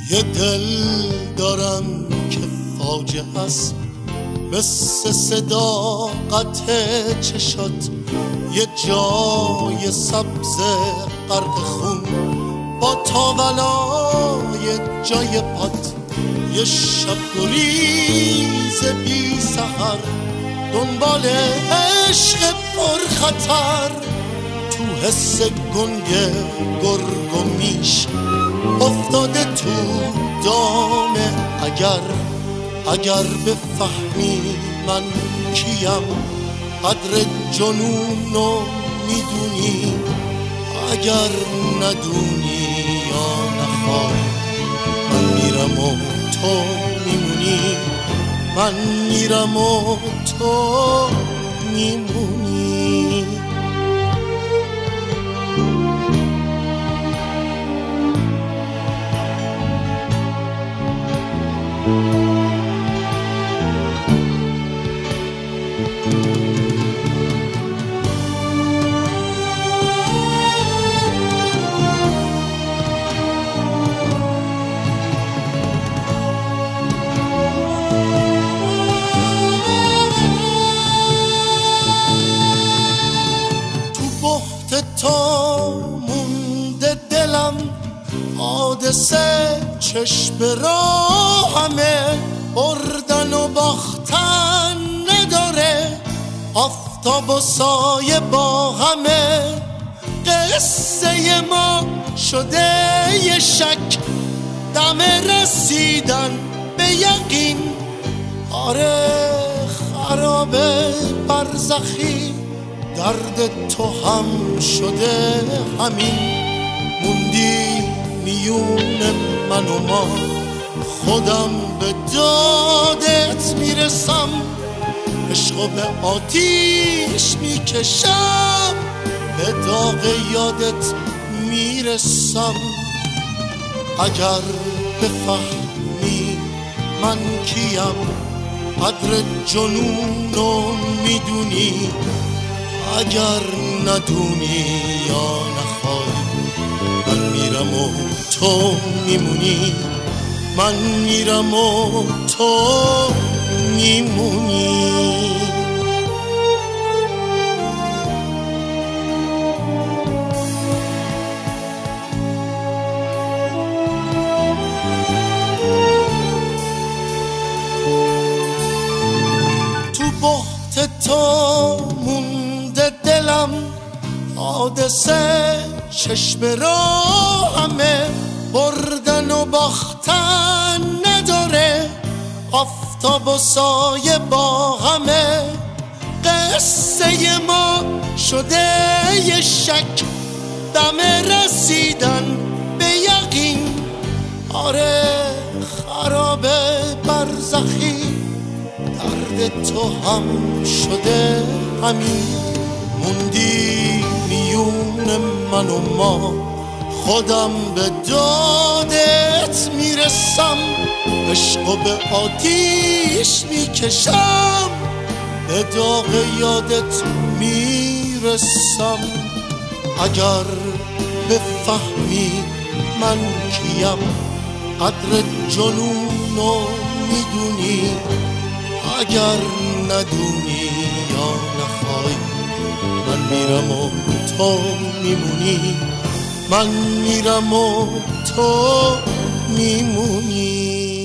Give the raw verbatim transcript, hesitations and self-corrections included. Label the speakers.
Speaker 1: یه دل دارم که فاجعه است، مثل صداقت چشات، یه جای سبز غرق خون با تاولای جای پات، یه شب گریز بی سحر دنبال عشق پر خطر، تو حس گنگ گرگ و میش افتاده تو دام اگر اگر بفهمی من کیم، قدر جنونو میدونی، اگر ندونی یا نخوای، من میرم و تو میمونی، من میرم و تو میمونی. تا مونده دلم حادثه چشم راهمه، بردن و باختن نداره، آفتاب و سایه با همه، قصه ما شده یه شک، دم رسیدن به یقین، آره خرابه برزخی، درد تو هم شده همین، موندی میون من و ما، خودم به دادت میرسم، عشقو به آتیش میکشم، به داغ یادت میرسم، اگر بفهمی من کیم، قدر جنونو میدونی، اگر ندونی یا نخوای، من میرم و تو میمونی، من میرم و تو میمونی. تو بحت تو مونده دلم حادثه چشم راهمه، بردن و باختن نداره، آفتاب و سایه با همه، قصه ما شده یه شک، دم رسیدن به یقین، آره خرابه برزخی، درد تو هم شده همین، موندی میون من و ما، خودم به دادت میرسم، عشقو به آتیش میکشم، به داغ یادت میرسم، اگر بفهمی من کیم، قدر جنونو میدونی، اگر ندونی یا نخوای، من میرم و تو میمونی، من میرم و تو میمونی.